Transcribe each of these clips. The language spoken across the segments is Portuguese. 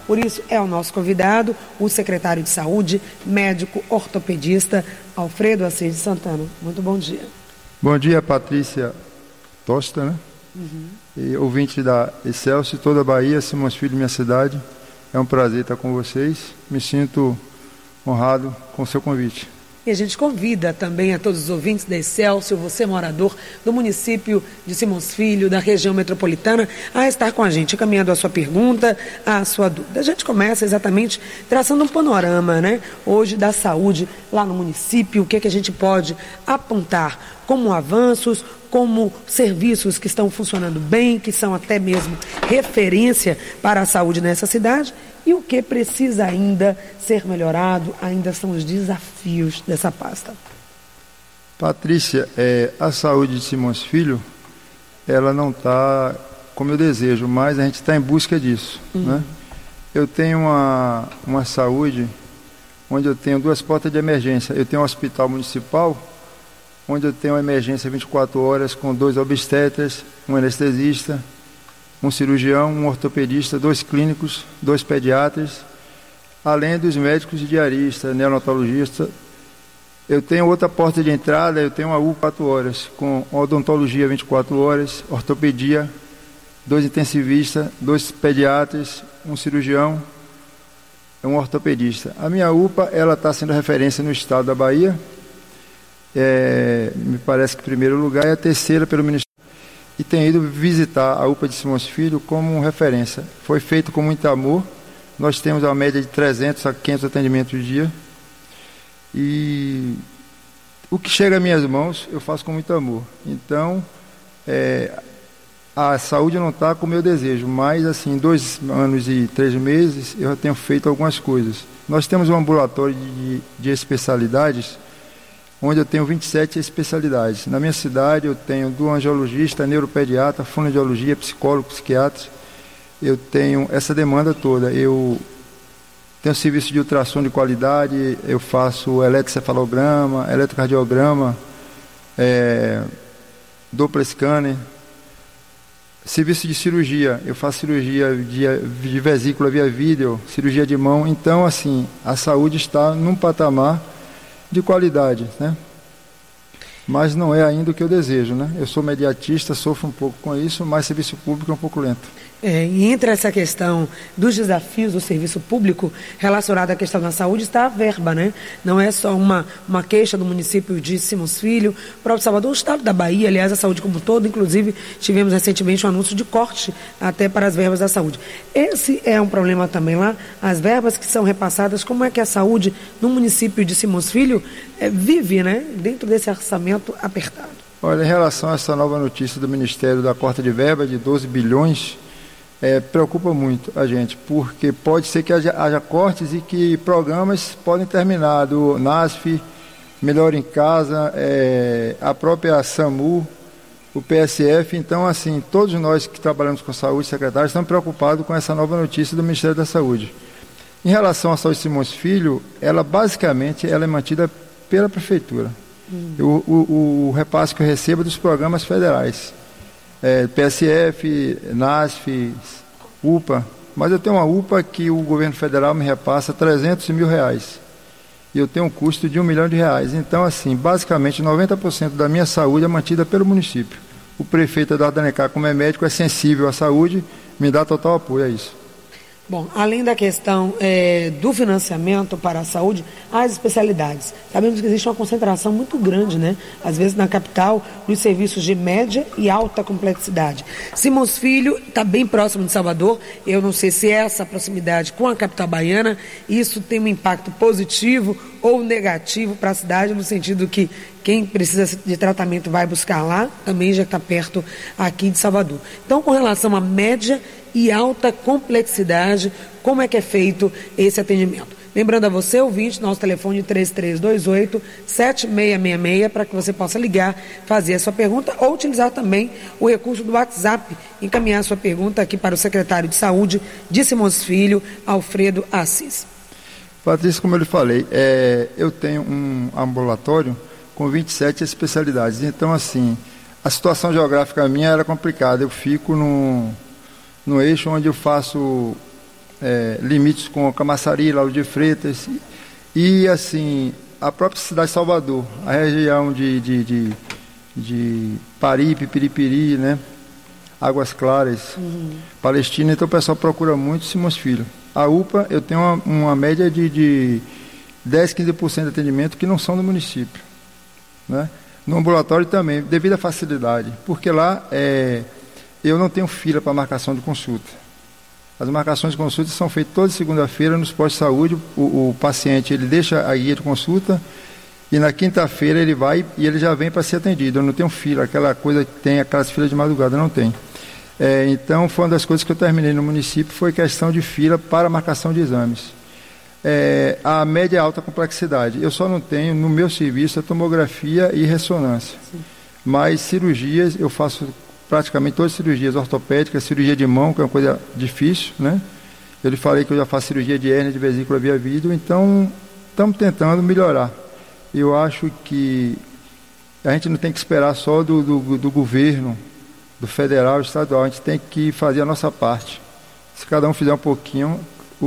Por isso, é o nosso convidado, o secretário de Saúde, médico ortopedista, Alfredo Assis de Santana. Muito bom dia. Bom dia, Patrícia Tosta, né? E ouvinte da Excelsior, toda a Bahia, Simões Filho, minha cidade. É um prazer estar com vocês. Me sinto honrado com o seu convite. E a gente convida também a todos os ouvintes da Excelsior, você morador do município de Simões Filho, da região metropolitana, a estar com a gente, encaminhando a sua pergunta, a sua dúvida. A gente começa exatamente traçando um panorama, né, hoje da saúde lá no município, o que a gente pode apontar como avanços, como serviços que estão funcionando bem, que são até mesmo referência para a saúde nessa cidade, e o que precisa ainda ser melhorado, ainda são os desafios dessa pasta. Patrícia, a saúde de Simões Filho, ela não está como eu desejo, mas a gente está em busca disso, né? Eu tenho uma saúde onde eu tenho 2 portas de emergência. Eu tenho um hospital municipal, onde eu tenho uma emergência 24 horas com 2 obstetras, um anestesista, um cirurgião, um ortopedista, 2 clínicos, 2 pediatras, além dos médicos diaristas, neonatologistas. Eu tenho outra porta de entrada, eu tenho uma U 4 horas, com odontologia 24 horas, ortopedia, 2 intensivistas, 2 pediatras, um cirurgião, um ortopedista. A minha UPA, ela está sendo referência no estado da Bahia, me parece que em primeiro lugar, é a terceira pelo Ministério. E tenho ido visitar a UPA de Simões Filho como referência. Foi feito com muito amor. Nós temos uma média de 300 a 500 atendimentos por dia. E o que chega às minhas mãos, eu faço com muito amor. Então, a saúde não está como eu desejo, mas assim, em 2 anos e 3 meses, eu já tenho feito algumas coisas. Nós temos um ambulatório de especialidades, onde eu tenho 27 especialidades. Na minha cidade eu tenho do angiologista, neuropediatra, fonoaudiologia, psicólogo, psiquiatra. Eu tenho essa demanda toda. Eu tenho serviço de ultrassom de qualidade, eu faço eletrocefalograma, eletrocardiograma, Doppler scanner. Serviço de cirurgia, eu faço cirurgia de vesícula via vídeo, cirurgia de mão. Então, assim, a saúde está num patamar de qualidade, né? Mas não é ainda o que eu desejo, né? Eu sou mediatista, sofro um pouco com isso, mas serviço público é um pouco lento. E entre essa questão dos desafios do serviço público relacionado à questão da saúde está a verba, né? Não é só uma queixa do município de Simões Filho, o próprio Salvador, o estado da Bahia, aliás, a saúde como um todo, inclusive tivemos recentemente um anúncio de corte até para as verbas da saúde. Esse é um problema também lá, as verbas que são repassadas, como é que a saúde no município de Simões Filho vive, né? Dentro desse orçamento apertado. Olha, em relação a essa nova notícia do Ministério da corte de verba de 12 bilhões, preocupa muito a gente, porque pode ser que haja cortes e que programas podem terminar, do NASF, Melhor em Casa, a própria SAMU, o PSF. Então, assim, todos nós que trabalhamos com saúde, secretários, estamos preocupados com essa nova notícia do Ministério da Saúde. Em relação à saúde de Simões Filho, ela basicamente é mantida pela Prefeitura. O repasse que eu recebo é dos programas federais. PSF, NASF, UPA, mas eu tenho uma UPA que o governo federal me repassa R$300 mil, e eu tenho um custo de R$1 milhão. Então, assim, basicamente 90% da minha saúde é mantida pelo município. O prefeito Eduardo Alencar, como é médico, é sensível à saúde, me dá total apoio a isso. Bom, além da questão do financiamento para a saúde, as especialidades. Sabemos que existe uma concentração muito grande, né? Às vezes na capital, nos serviços de média e alta complexidade. Simões Filho está bem próximo de Salvador. Eu não sei se essa proximidade com a capital baiana, isso tem um impacto positivo ou negativo para a cidade, no sentido que quem precisa de tratamento vai buscar lá, também já está perto aqui de Salvador. Então, com relação à média e alta complexidade, como é que é feito esse atendimento? Lembrando a você, ouvinte, nosso telefone 3328-7666, para que você possa ligar, fazer a sua pergunta ou utilizar também o recurso do WhatsApp, encaminhar a sua pergunta aqui para o secretário de Saúde de Simões Filho, Alfredo Assis. Patrícia, como eu lhe falei, eu tenho um ambulatório com 27 especialidades. Então, assim, a situação geográfica minha era complicada. Eu fico no eixo onde eu faço limites com Camaçari, Lauro de Freitas e assim a própria cidade de Salvador, a região de Paripe, Piripiri, né? Águas Claras, Palestina. Então o pessoal procura muito Simões Filho. A UPA, eu tenho uma média de 10, 15% de atendimento que não são do município, né? No ambulatório também, devido à facilidade, porque lá eu não tenho fila para marcação de consulta. As marcações de consulta são feitas toda segunda-feira nos postos de saúde. O paciente ele deixa a guia de consulta e na quinta-feira ele vai e ele já vem para ser atendido. Eu não tenho fila, aquela coisa que tem, aquelas filas de madrugada, não tem. Então, foi uma das coisas que eu terminei no município, foi questão de fila para marcação de exames. A média é alta complexidade. Eu só não tenho, no meu serviço, a tomografia e ressonância. Sim. Mas cirurgias, eu faço praticamente todas as cirurgias ortopédicas, cirurgia de mão, que é uma coisa difícil, né? Eu lhe falei que eu já faço cirurgia de hérnia de vesícula via vídeo, então estamos tentando melhorar. Eu acho que a gente não tem que esperar só do governo, do federal, estadual, a gente tem que fazer a nossa parte. Se cada um fizer um pouquinho,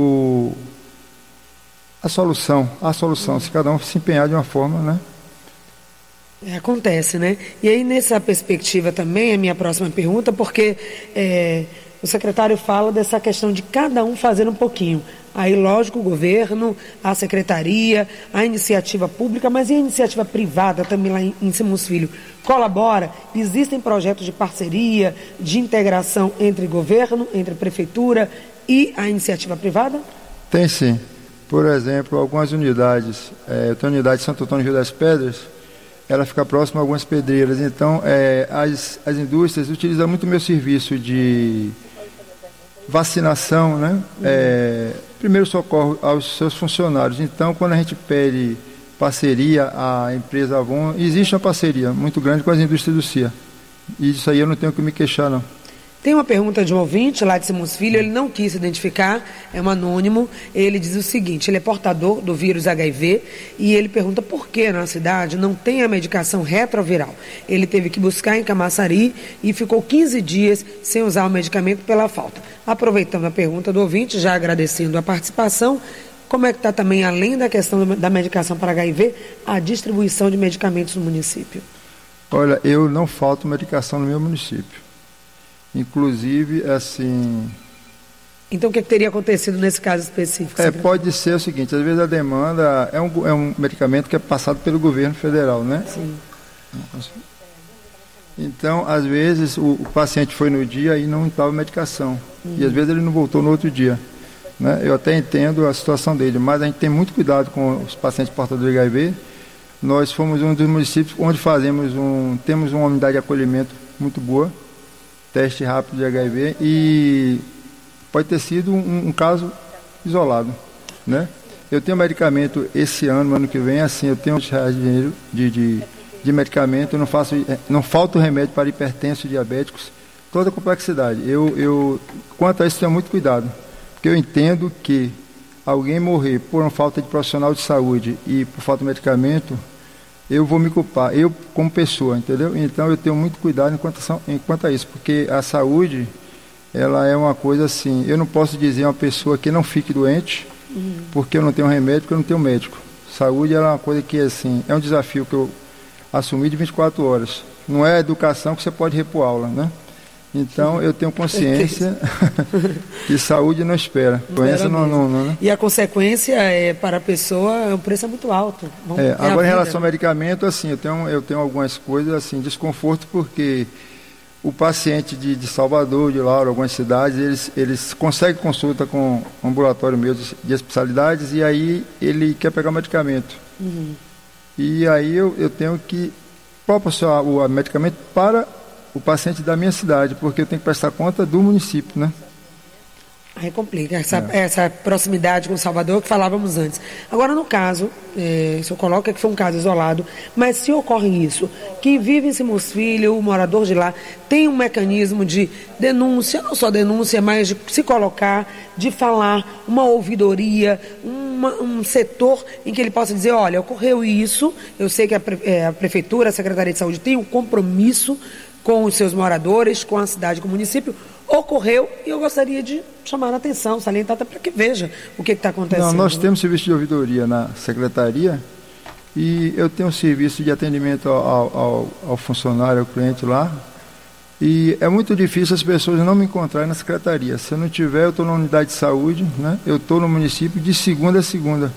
a solução, se cada um se empenhar de uma forma, né? Acontece, né? E aí, nessa perspectiva também, a minha próxima pergunta, porque o secretário fala dessa questão de cada um fazer um pouquinho. Aí, lógico, o governo, a secretaria, a iniciativa pública, mas e a iniciativa privada também lá em Simões Filho? Colabora? Existem projetos de parceria, de integração entre governo, entre prefeitura e a iniciativa privada? Tem sim. Por exemplo, algumas unidades, eu tenho a unidade de Santo Antônio Rio das Pedras, ela fica próxima a algumas pedreiras. Então, as indústrias utilizam muito o meu serviço de vacinação, né? Primeiro socorro aos seus funcionários. Então, quando a gente pede parceria à empresa Avon, existe uma parceria muito grande com as indústrias do CIA. E isso aí eu não tenho que me queixar, não. Tem uma pergunta de um ouvinte lá de Simões Filho, ele não quis se identificar, é um anônimo. Ele diz o seguinte: ele é portador do vírus HIV e ele pergunta por que na cidade não tem a medicação retroviral. Ele teve que buscar em Camaçari e ficou 15 dias sem usar o medicamento pela falta. Aproveitando a pergunta do ouvinte, já agradecendo a participação, como é que está também, além da questão da medicação para HIV, a distribuição de medicamentos no município? Olha, eu não falto medicação no meu município. Inclusive, assim... Então, o que teria acontecido nesse caso específico? Pode ser o seguinte, às vezes a demanda é um medicamento que é passado pelo governo federal, né? Sim. Então, às vezes, o paciente foi no dia e não estava medicação. E às vezes ele não voltou no outro dia, né? Eu até entendo a situação dele, mas a gente tem muito cuidado com os pacientes portadores de HIV. Nós fomos um dos municípios onde temos uma unidade de acolhimento muito boa, teste rápido de HIV, e pode ter sido um caso isolado, né? Eu tenho medicamento esse ano que vem, assim, eu tenho dinheiro de medicamento, não falta o remédio para hipertensos e diabéticos, toda a complexidade. Quanto a isso, tenho muito cuidado, porque eu entendo que alguém morrer por uma falta de profissional de saúde e por falta de medicamento, eu vou me culpar, eu como pessoa, entendeu? Então eu tenho muito cuidado enquanto a isso, porque a saúde, ela é uma coisa assim, eu não posso dizer a uma pessoa que não fique doente, porque eu não tenho remédio, porque eu não tenho médico. Saúde é uma coisa que, assim, é um desafio que eu assumi de 24 horas. Não é a educação que você pode repor aula, né? Então, eu tenho consciência que saúde não espera. Doença não, né? E a consequência para a pessoa, o preço é muito alto. Agora, em relação ao medicamento, assim, eu tenho algumas coisas, assim, desconforto, porque o paciente de Salvador, de Lauro, algumas cidades, eles conseguem consulta com um ambulatório meu de especialidades, e aí ele quer pegar o medicamento. E aí eu tenho que proporcionar o medicamento para o paciente da minha cidade, porque eu tenho que prestar conta do município, né? Aí complica, essa proximidade com Salvador que falávamos antes. Agora, no caso, o senhor coloca que foi um caso isolado, mas se ocorre isso, que vive em Simões Filho, o morador de lá, tem um mecanismo de denúncia, não só denúncia, mas de se colocar, de falar, uma ouvidoria, um setor em que ele possa dizer, olha, ocorreu isso, eu sei que a Prefeitura, a Secretaria de Saúde tem um compromisso com os seus moradores, com a cidade, com o município, ocorreu e eu gostaria de chamar a atenção, salientar até para que veja o que está acontecendo. Não, nós temos serviço de ouvidoria na secretaria e eu tenho um serviço de atendimento ao funcionário, ao cliente lá. E é muito difícil as pessoas não me encontrarem na secretaria. Se eu não tiver, eu estou na unidade de saúde, né? Eu estou no município de segunda a segunda.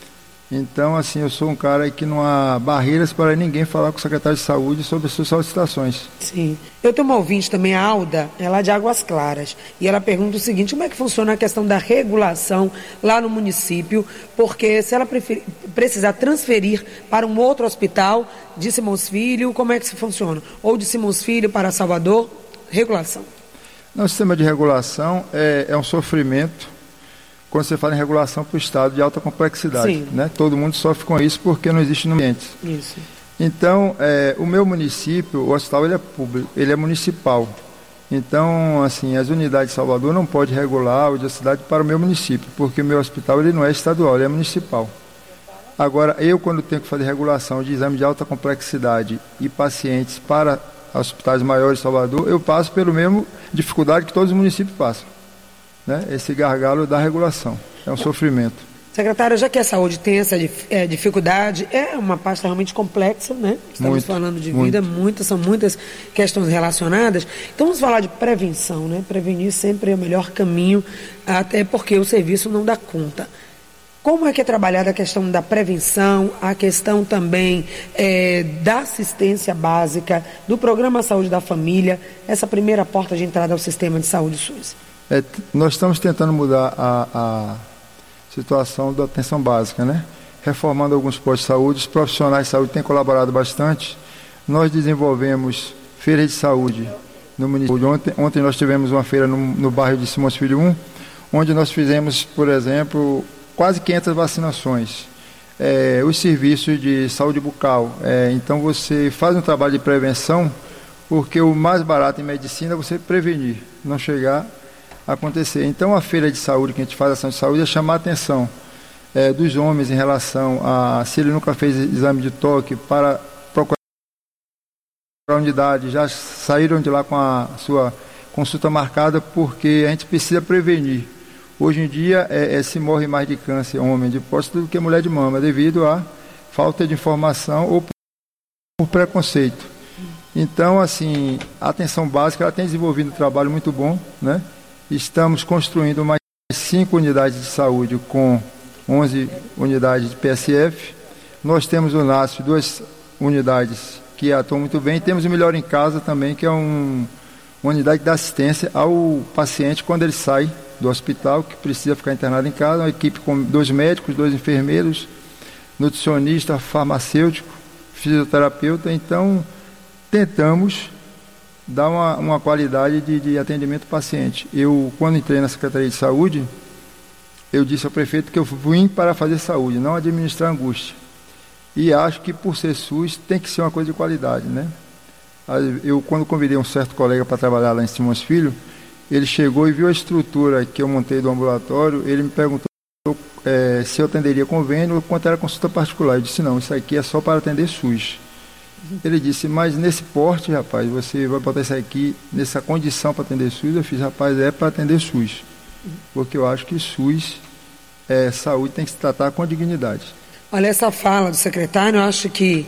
Então, assim, eu sou um cara que não há barreiras para ninguém falar com o secretário de saúde sobre as suas solicitações. Sim. Eu tenho uma ouvinte também, a Alda, ela é de Águas Claras, e ela pergunta o seguinte: como é que funciona a questão da regulação lá no município? Porque se ela precisar transferir para um outro hospital de Simões Filho, como é que se funciona? Ou de Simões Filho para Salvador, regulação. O sistema de regulação é um sofrimento quando você fala em regulação para o estado de alta complexidade. Sim. Né? Todo mundo sofre com isso porque não existe no ambiente. Isso. Então, o meu município, o hospital, ele é público, ele é municipal. Então, assim, as unidades de Salvador não podem regular o de cidade para o meu município, porque o meu hospital ele não é estadual, ele é municipal. Agora, eu quando tenho que fazer regulação de exame de alta complexidade e pacientes para hospitais maiores de Salvador, eu passo pelo mesmo dificuldade que todos os municípios passam. Né? Esse gargalo da regulação. É um sofrimento. Secretária, já que a saúde tem essa dificuldade, é uma pasta realmente complexa, né? Estamos falando de vida, são muitas questões relacionadas. Então vamos falar de prevenção, né? Prevenir sempre é o melhor caminho, até porque o serviço não dá conta. Como é que é trabalhada a questão da prevenção, a questão também da assistência básica, do Programa Saúde da Família, essa primeira porta de entrada ao sistema de saúde SUS? Nós estamos tentando mudar a situação da atenção básica, né? Reformando alguns postos de saúde, os profissionais de saúde têm colaborado bastante. Nós desenvolvemos feiras de saúde no município. Ontem nós tivemos uma feira no bairro de Simões Filho 1, onde nós fizemos, por exemplo, quase 500 vacinações. Os serviços de saúde bucal. Então você faz um trabalho de prevenção, porque o mais barato em medicina é você prevenir, não chegar acontecer. Então a feira de saúde que a gente faz, ação de saúde, é chamar a atenção dos homens em relação a se ele nunca fez exame de toque, para procurar a unidade, já saíram de lá com a sua consulta marcada, porque a gente precisa prevenir. Hoje em dia se morre mais de câncer homem de próstata do que mulher de mama, devido à falta de informação ou por preconceito. Então, assim, a atenção básica ela tem desenvolvido um trabalho muito bom, né? Estamos construindo mais 5 unidades de saúde com 11 unidades de PSF. Nós temos o NASF, 2 unidades que atuam muito bem. Temos o Melhor em Casa também, que é uma unidade que dá assistência ao paciente quando ele sai do hospital, que precisa ficar internado em casa. Uma equipe com 2 médicos, 2 enfermeiros, nutricionista, farmacêutico, fisioterapeuta. Então, tentamos dar uma qualidade de atendimento ao paciente. Eu, quando entrei na Secretaria de Saúde, eu disse ao prefeito que eu vim para fazer saúde, não administrar angústia. E acho que por ser SUS tem que ser uma coisa de qualidade, né? Eu, quando convidei um certo colega para trabalhar lá em Simões Filho, ele chegou e viu a estrutura que eu montei do ambulatório, ele me perguntou se eu atenderia convênio ou quanto era consulta particular. Eu disse, não, isso aqui é só para atender SUS. Ele disse, mas nesse porte, rapaz, você vai botar isso aqui nessa condição para atender SUS? Eu fiz, rapaz, é para atender SUS. Porque eu acho que SUS, saúde tem que se tratar com dignidade. Olha, essa fala do secretário, eu acho que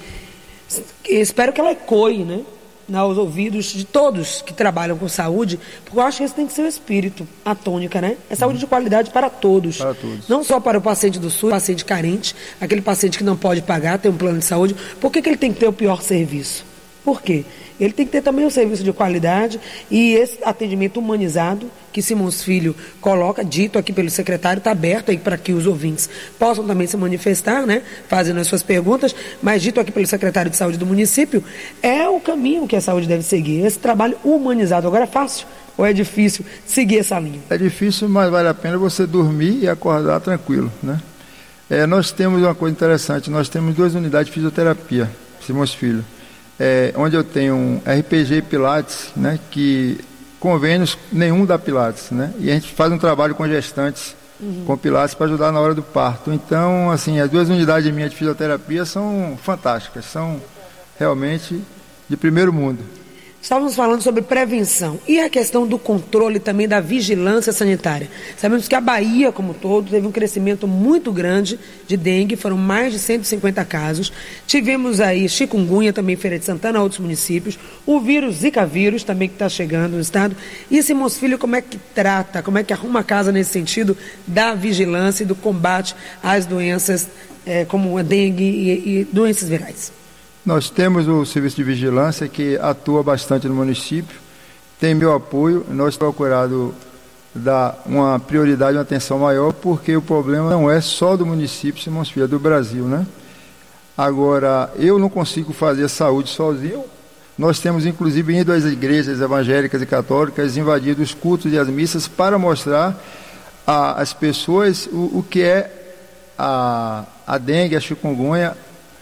espero que ela ecoe, né, aos ouvidos de todos que trabalham com saúde, porque eu acho que esse tem que ser o espírito, a tônica, né? É saúde de qualidade para todos. Para todos. Não só para o paciente do SUS, paciente carente, aquele paciente que não pode pagar, tem um plano de saúde. Por que ele tem que ter o pior serviço? Por quê? Ele tem que ter também um serviço de qualidade e esse atendimento humanizado que Simões Filho coloca, dito aqui pelo secretário, está aberto aí para que os ouvintes possam também se manifestar, né, fazendo as suas perguntas, mas dito aqui pelo secretário de Saúde do município, é o caminho que a saúde deve seguir, esse trabalho humanizado. Agora é fácil ou é difícil seguir essa linha? É difícil, mas vale a pena você dormir e acordar tranquilo, né? Nós temos uma coisa interessante, nós temos 2 unidades de fisioterapia, Simões Filho. Onde eu tenho um RPG Pilates, né, que convênios nenhum dá Pilates, né, e a gente faz um trabalho com gestantes com Pilates para ajudar na hora do parto. Então, assim, as 2 unidades minhas de fisioterapia são fantásticas, são realmente de primeiro mundo. Estávamos falando sobre prevenção e a questão do controle também da vigilância sanitária. Sabemos que a Bahia, como um todo, teve um crescimento muito grande de dengue, foram mais de 150 casos. Tivemos aí chikungunya, também em Feira de Santana, outros municípios. O vírus, Zika vírus, também que está chegando no estado. E Simões Filho, como é que trata, como é que arruma a casa nesse sentido da vigilância e do combate às doenças como a dengue e doenças virais? Nós temos o Serviço de Vigilância que atua bastante no município, tem meu apoio, nós temos procurado dar uma prioridade, uma atenção maior, porque o problema não é só do município Simões Filho, é do Brasil, né? Agora, eu não consigo fazer saúde sozinho, nós temos inclusive ido às igrejas evangélicas e católicas, invadido os cultos e as missas para mostrar às pessoas o que é a dengue, a chikungunya,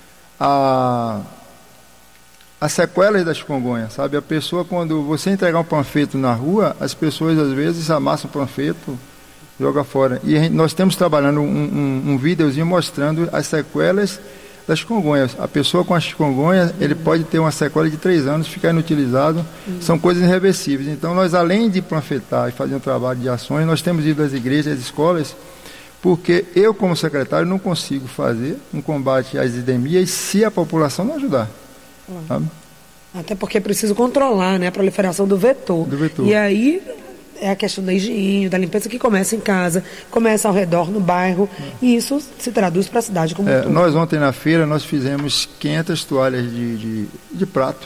as sequelas da chikungunya, sabe? A pessoa, quando você entregar um panfleto na rua, as pessoas às vezes amassam o panfleto, joga fora. E nós estamos trabalhando um videozinho mostrando as sequelas da chikungunya. A pessoa com a chikungunya, ele pode ter uma sequela de 3 anos, ficar inutilizado, são coisas irreversíveis. Então nós, além de panfletar e fazer um trabalho de ações, nós temos ido às igrejas, às escolas, porque eu, como secretário, não consigo fazer um combate às endemias se a população não ajudar. Sabe? Até porque é preciso controlar, né, a proliferação do vetor. E aí é a questão da higiene, da limpeza que começa em casa, começa ao redor, no bairro, e isso se traduz para a cidade como um todo. Nós ontem na feira, nós fizemos 500 toalhas de prato.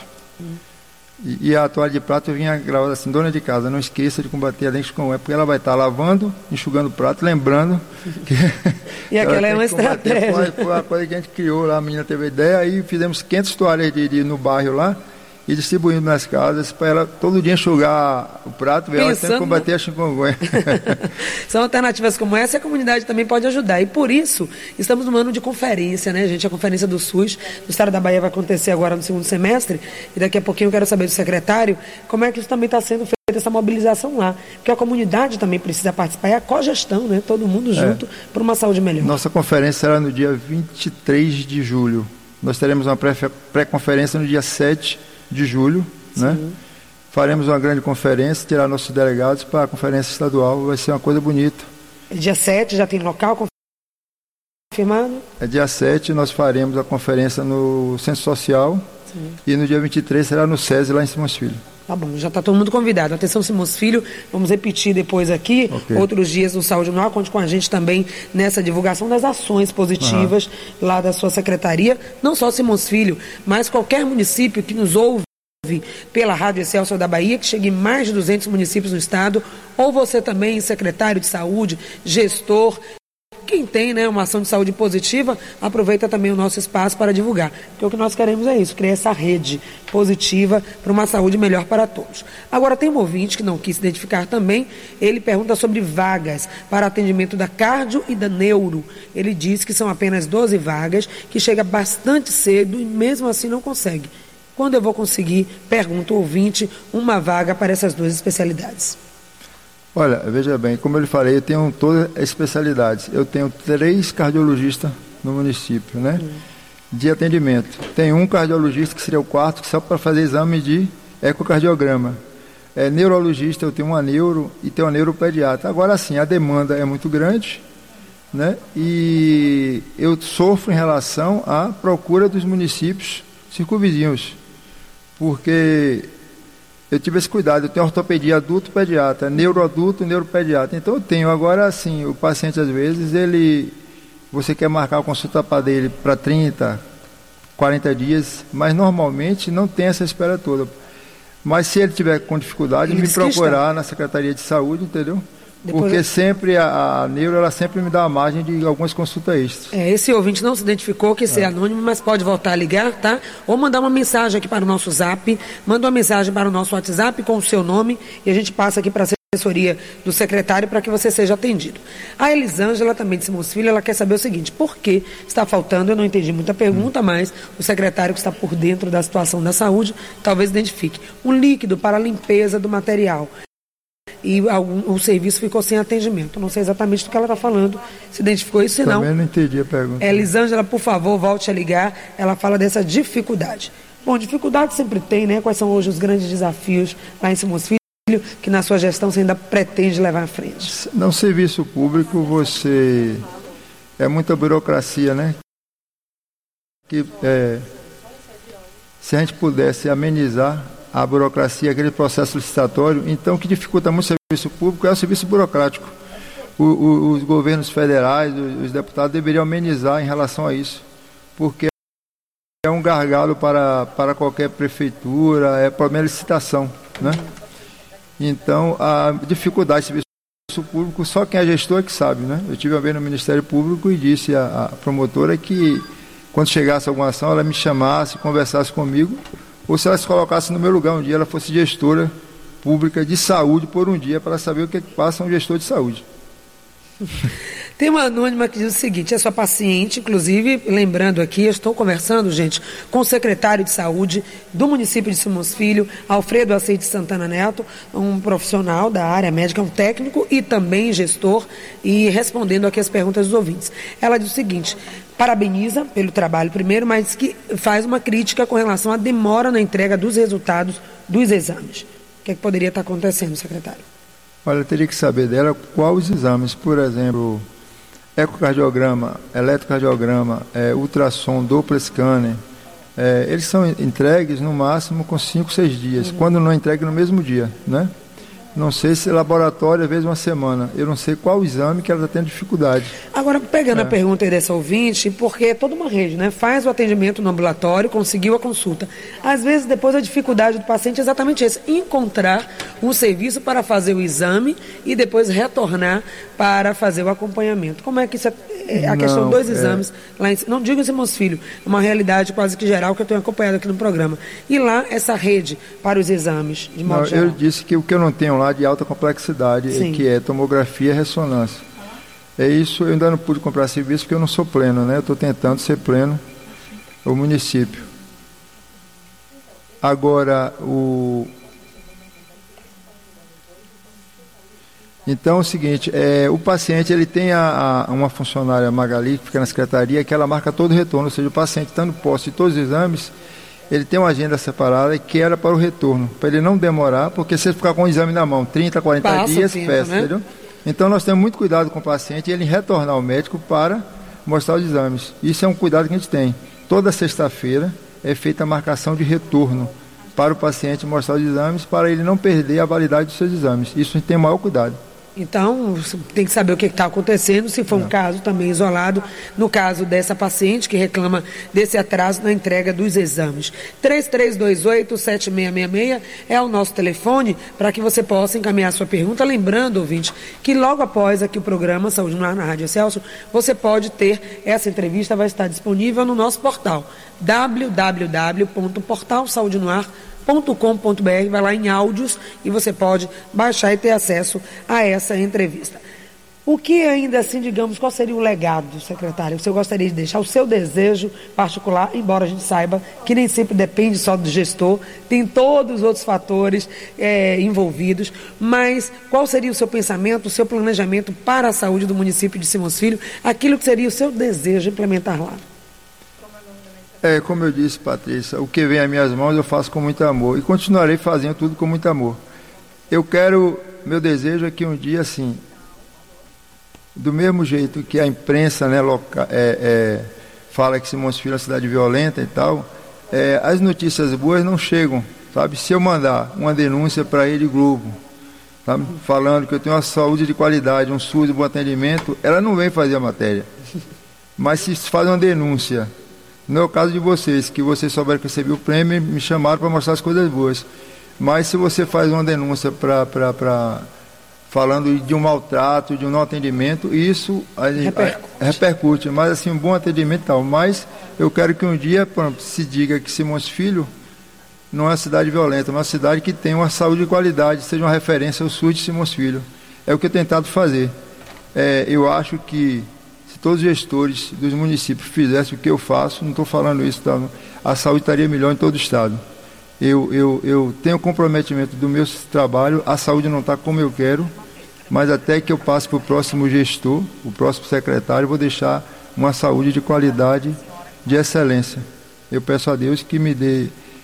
E a toalha de prato eu vinha gravada assim: dona de casa, não esqueça de combater a dengue chikungunya, porque ela vai estar lavando, enxugando o prato, lembrando que e aquela é uma estratégia. Foi uma coisa que a gente criou lá, a menina teve a ideia, aí fizemos 500 toalhas no bairro lá, e distribuindo nas casas para ela todo dia enxugar o prato, ver ela sempre combater a chikungunya. São alternativas como essa, e a comunidade também pode ajudar. E por isso, estamos num ano de conferência, né, gente? A conferência do SUS do estado da Bahia vai acontecer agora no segundo semestre, e daqui a pouquinho eu quero saber do secretário como é que isso também está sendo feito, essa mobilização lá. Porque a comunidade também precisa participar, é a cogestão, né? Todo mundo junto por uma saúde melhor. Nossa conferência será no dia 23 de julho. Nós teremos uma pré-conferência no dia 7 de julho, né? Faremos uma grande conferência, tirar nossos delegados para a conferência estadual, vai ser uma coisa bonita. Dia 7 já tem local confirmado? É dia 7, nós faremos a conferência no Centro Social. E no dia 23 será no SESI, lá em Simões Filho. Tá bom, já está todo mundo convidado. Atenção, Simões Filho, vamos repetir depois aqui, outros dias no Saúde no Ar, conte com a gente também nessa divulgação das ações positivas lá da sua secretaria, não só Simões Filho, mas qualquer município que nos ouve pela Rádio Excelsior da Bahia, que chegue em mais de 200 municípios no estado, ou você também, secretário de saúde, gestor, quem tem, né, uma ação de saúde positiva, aproveita também o nosso espaço para divulgar. Porque o que nós queremos é isso, criar essa rede positiva para uma saúde melhor para todos. Agora, tem um ouvinte que não quis se identificar também, ele pergunta sobre vagas para atendimento da cardio e da neuro. Ele diz que são apenas 12 vagas, que chega bastante cedo e mesmo assim não consegue. Quando eu vou conseguir, pergunta o ouvinte, uma vaga para essas 2 especialidades? Olha, veja bem, como eu lhe falei, eu tenho todas as especialidades. Eu tenho 3 cardiologistas no município, né? De atendimento. Tem um cardiologista, que seria o 4º, que só para fazer exame de ecocardiograma. Neurologista, eu tenho uma neuro e tenho uma neuropediatra. Agora sim, a demanda é muito grande, né? E eu sofro em relação à procura dos municípios circunvizinhos, porque eu tive esse cuidado. Eu tenho ortopedia adulto, pediatra, neuroadulto, neuropediatra. Então eu tenho. Agora, assim, o paciente às vezes, você quer marcar a consulta dele para 30, 40 dias, mas normalmente não tem essa espera toda. Mas se ele tiver com dificuldade, me procurar na Secretaria de Saúde, entendeu? Porque sempre a neuro, ela sempre me dá a margem de algumas consultas extras. Esse ouvinte não se identificou, que esse é anônimo, mas pode voltar a ligar, tá? Ou mandar uma mensagem aqui para o nosso Zap, manda uma mensagem para o nosso WhatsApp com o seu nome e a gente passa aqui para a assessoria do secretário para que você seja atendido. A Elisângela, também de Simões Filho, ela quer saber o seguinte: por que está faltando, eu não entendi muita pergunta, mas o secretário que está por dentro da situação da saúde talvez identifique, um líquido para a limpeza do material. E o serviço ficou sem atendimento. Não sei exatamente do que ela está falando, se identificou isso, senão... Também não entendi a pergunta. Elisângela, por favor, volte a ligar. Ela fala dessa dificuldade. Bom, dificuldade sempre tem, né? Quais são hoje os grandes desafios lá em Simões Filho, que na sua gestão você ainda pretende levar à frente? No serviço público, é muita burocracia, né? Se a gente pudesse amenizar a burocracia, aquele processo licitatório, então o que dificulta muito o serviço público é o serviço burocrático. Os governos federais, os deputados deveriam amenizar em relação a isso, porque é um gargalo para qualquer prefeitura, é problema de licitação, né? Então, a dificuldade do serviço público, só quem é gestor é que sabe, né? Eu tive uma vez no Ministério Público e disse à promotora que quando chegasse alguma ação, ela me chamasse, conversasse comigo, ou se ela se colocasse no meu lugar um dia, ela fosse gestora pública de saúde por um dia, para ela saber o que passa um gestor de saúde. Tem uma anônima que diz o seguinte: é sua paciente, inclusive, lembrando aqui, eu estou conversando, gente, com o secretário de saúde do município de Simões Filho, Alfredo Assis de Santana Neto, um profissional da área médica, um técnico e também gestor, e respondendo aqui as perguntas dos ouvintes. Ela diz o seguinte: parabeniza pelo trabalho primeiro, mas que faz uma crítica com relação à demora na entrega dos resultados dos exames. O que poderia estar acontecendo, secretário? Olha, eu teria que saber dela quais os exames, por exemplo, ecocardiograma, eletrocardiograma, ultrassom, Doppler scanner, eles são entregues no máximo com 5, 6 dias, quando não entregue no mesmo dia, né? Não sei se laboratório, às vezes uma semana. Eu não sei qual exame que ela está tendo dificuldade. Agora, pegando a pergunta aí dessa ouvinte, porque é toda uma rede, né? Faz o atendimento no ambulatório, conseguiu a consulta. Às vezes, depois a dificuldade do paciente é exatamente essa: encontrar um serviço para fazer o exame e depois retornar para fazer o acompanhamento. Como é que isso é a questão dos exames lá em, não digo em Simões Filho, é uma realidade quase que geral que eu tenho acompanhado aqui no programa. E lá, essa rede para os exames, de modo geral? Eu disse que o que eu não tenho lá de alta complexidade, que é tomografia e ressonância. É isso, eu ainda não pude comprar serviço porque eu não sou pleno, né? Eu estou tentando ser pleno o município. Agora, Então é o seguinte, o paciente ele tem uma funcionária Magali, que fica na secretaria, que ela marca todo o retorno, ou seja, o paciente estando posse de todos os exames, ele tem uma agenda separada que era para o retorno, para ele não demorar, porque se ele ficar com o exame na mão 30, 40 dias, peça, né? Entendeu? Então nós temos muito cuidado com o paciente e ele retornar ao médico para mostrar os exames. Isso é um cuidado que a gente tem. Toda sexta-feira é feita a marcação de retorno para o paciente mostrar os exames, para ele não perder a validade dos seus exames. Isso a gente tem o maior cuidado. Então, tem que saber o que está acontecendo, se for um caso também isolado, no caso dessa paciente que reclama desse atraso na entrega dos exames. 3328-7666 é o nosso telefone para que você possa encaminhar sua pergunta. Lembrando, ouvinte, que logo após aqui o programa Saúde no Ar na Rádio Excelsior, você pode ter essa entrevista, vai estar disponível no nosso portal, www.portalsaudenoar.com.br, vai lá em áudios e você pode baixar e ter acesso a essa entrevista. O que ainda assim, digamos, qual seria o legado, secretário, que você gostaria de deixar, o seu desejo particular, embora a gente saiba que nem sempre depende só do gestor, tem todos os outros fatores envolvidos, mas qual seria o seu pensamento, o seu planejamento para a saúde do município de Simões Filho, aquilo que seria o seu desejo implementar lá? Como eu disse, Patrícia, o que vem às minhas mãos eu faço com muito amor e continuarei fazendo tudo com muito amor. Meu desejo é que um dia, assim, do mesmo jeito que a imprensa, né, fala que Simões Filho é uma cidade violenta e tal, as notícias boas não chegam, sabe? Se eu mandar uma denúncia para a Rede Globo, sabe, falando que eu tenho uma saúde de qualidade, um SUS de bom atendimento, ela não vem fazer a matéria. Mas se faz uma denúncia, no caso de vocês, que vocês souberam que recebi o prêmio, me chamaram para mostrar as coisas boas. Mas se você faz uma denúncia falando de um maltrato, de um não atendimento, isso repercute. Mas assim, um bom atendimento e tal. Mas eu quero que um dia se diga que Simões Filho não é uma cidade violenta, é uma cidade que tem uma saúde de qualidade, seja uma referência ao SUS de Simões Filho. É o que eu tenho tentado fazer. Eu acho que se todos os gestores dos municípios fizessem o que eu faço, não estou falando isso, tá? A saúde estaria melhor em todo o estado. Eu tenho comprometimento do meu trabalho, a saúde não está como eu quero, mas até que eu passe para o próximo gestor, o próximo secretário, eu vou deixar uma saúde de qualidade, de excelência. Eu peço a Deus que me dê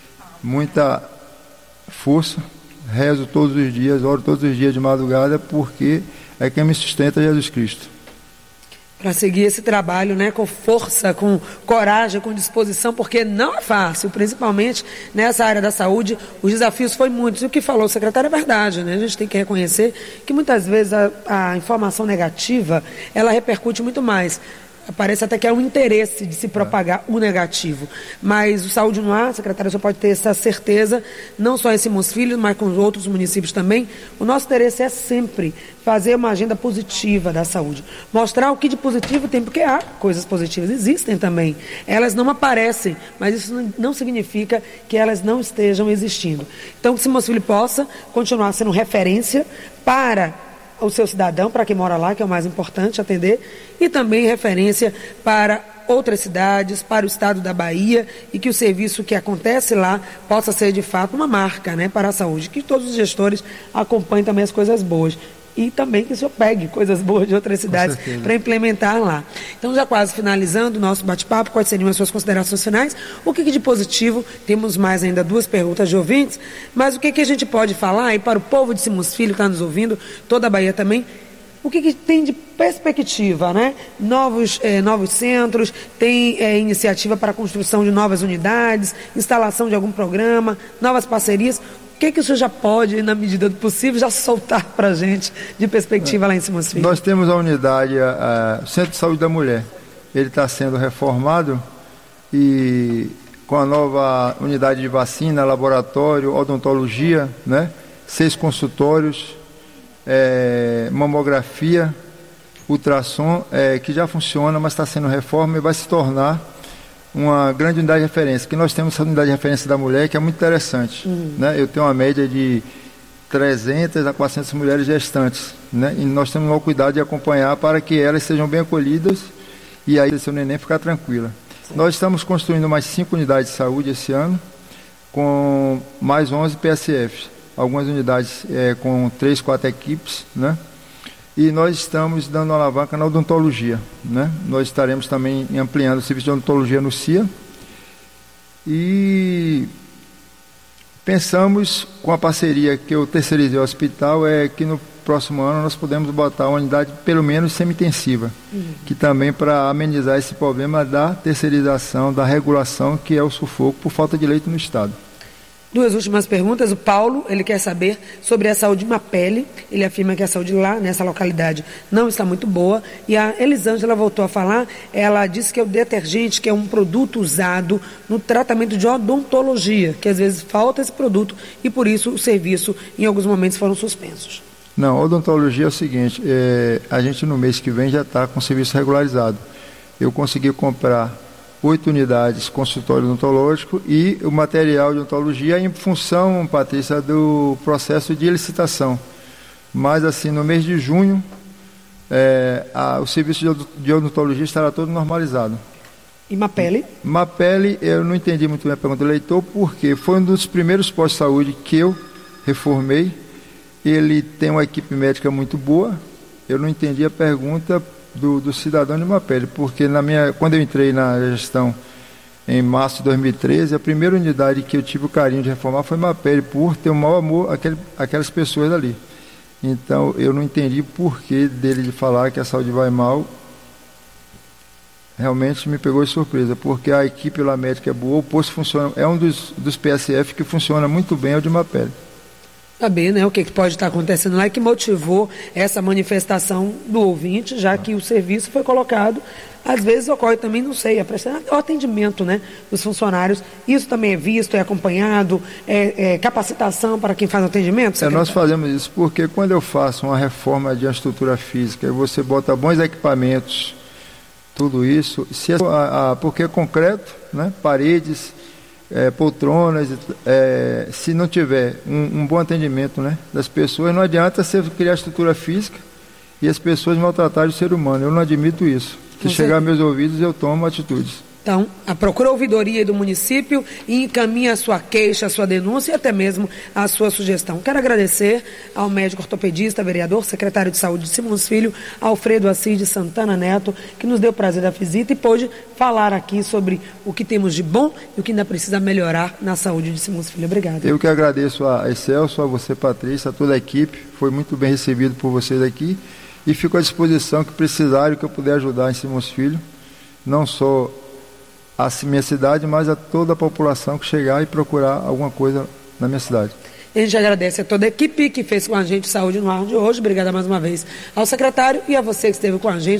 muita força, rezo todos os dias, oro todos os dias de madrugada, porque é quem me sustenta é Jesus Cristo. Para seguir esse trabalho, né, com força, com coragem, com disposição, porque não é fácil, principalmente nessa área da saúde, os desafios foram muitos. E o que falou o secretário é verdade, né? A gente tem que reconhecer que muitas vezes a informação negativa, ela repercute muito mais. Parece até que é um interesse de se propagar o negativo. Mas o Saúde no Ar, secretário, você pode ter essa certeza, não só em Simões Filho, mas com os outros municípios também. O nosso interesse é sempre fazer uma agenda positiva da saúde. Mostrar o que de positivo tem, porque há coisas positivas, existem também. Elas não aparecem, mas isso não significa que elas não estejam existindo. Então, que Simões Filho possa continuar sendo referência para o seu cidadão, para quem mora lá, que é o mais importante atender, e também referência para outras cidades, para o estado da Bahia, e que o serviço que acontece lá possa ser de fato uma marca, né, para a saúde, que todos os gestores acompanhem também as coisas boas. E também que o senhor pegue coisas boas de outras cidades para implementar lá. Então, já quase finalizando o nosso bate-papo, quais seriam as suas considerações finais? O que de positivo? Temos mais ainda 2 perguntas de ouvintes, mas o que a gente pode falar, e para o povo de Simões Filho que está nos ouvindo, toda a Bahia também, o que tem de perspectiva, né? Novos centros, tem iniciativa para a construção de novas unidades, instalação de algum programa, novas parcerias. O que o senhor já pode, na medida do possível, já soltar para a gente de perspectiva lá em Simões Filho? Nós temos a unidade, o Centro de Saúde da Mulher. Ele está sendo reformado e com a nova unidade de vacina, laboratório, odontologia, né? 6 consultórios, mamografia, ultrassom, que já funciona, mas está sendo reforma e vai se tornar uma grande unidade de referência, que nós temos essa unidade de referência da mulher, que é muito interessante. Né? Eu tenho uma média de 300 a 400 mulheres gestantes, né? E nós temos o cuidado de acompanhar para que elas sejam bem acolhidas e aí seu neném ficar tranquila. Sim. Nós estamos construindo mais 5 unidades de saúde esse ano, com mais 11 PSFs, algumas unidades com 3, 4 equipes, né? E nós estamos dando uma alavanca na odontologia, né? Nós estaremos também ampliando o serviço de odontologia no CIA. E pensamos, com a parceria que eu terceirizei ao hospital, que no próximo ano nós podemos botar uma unidade pelo menos semi-intensiva, que também para amenizar esse problema da terceirização, da regulação, que é o sufoco por falta de leito no estado. 2 últimas perguntas. O Paulo, ele quer saber sobre a saúde Mapele. Ele afirma que a saúde lá, nessa localidade, não está muito boa. E a Elisângela voltou a falar, ela disse que é o detergente, que é um produto usado no tratamento de odontologia, que às vezes falta esse produto e por isso o serviço, em alguns momentos, foram suspensos. Não, odontologia é o seguinte, a gente no mês que vem já está com o serviço regularizado. Eu consegui comprar 8 unidades consultório odontológico e o material de odontologia em função, Patrícia, do processo de licitação. Mas assim, no mês de junho, o serviço de odontologia estará todo normalizado. E Mapele? Mapele, eu não entendi muito bem a pergunta do eleitor, porque foi um dos primeiros postos de saúde que eu reformei. Ele tem uma equipe médica muito boa. Eu não entendi a pergunta do cidadão de Mapele, porque quando eu entrei na gestão em março de 2013, a primeira unidade que eu tive o carinho de reformar foi Mapele, por ter o maior amor àquelas pessoas ali. Então eu não entendi o porquê dele de falar que a saúde vai mal. Realmente me pegou de surpresa, porque a equipe lá médica é boa, o posto funciona, é um dos PSF que funciona muito bem, é o de Mapele. Saber, né, o que pode estar acontecendo lá e que motivou essa manifestação do ouvinte, já que o serviço foi colocado, às vezes ocorre também, não sei, o atendimento, né, dos funcionários, isso também é visto, é acompanhado, capacitação para quem faz o atendimento? Nós fazemos isso porque quando eu faço uma reforma de estrutura física e você bota bons equipamentos, tudo isso, porque é concreto, né, paredes, poltronas, se não tiver um bom atendimento, né, das pessoas, não adianta você criar estrutura física e as pessoas maltratarem o ser humano. Eu não admito isso. Se chegar a meus ouvidos, eu tomo atitudes. Então, procura a ouvidoria do município e encaminha a sua queixa, a sua denúncia e até mesmo a sua sugestão. Quero agradecer ao médico ortopedista, vereador, secretário de Saúde de Simões Filho, Alfredo Assis Santana Neto, que nos deu o prazer da visita e pôde falar aqui sobre o que temos de bom e o que ainda precisa melhorar na saúde de Simões Filho. Obrigada. Eu que agradeço a Excelso, a você, Patrícia, a toda a equipe. Foi muito bem recebido por vocês aqui e fico à disposição que precisarem, que eu puder ajudar em Simões Filho, não só a minha cidade, mas a toda a população que chegar e procurar alguma coisa na minha cidade. A gente agradece a toda a equipe que fez com a gente Saúde no Ar de hoje. Obrigada mais uma vez ao secretário e a você que esteve com a gente.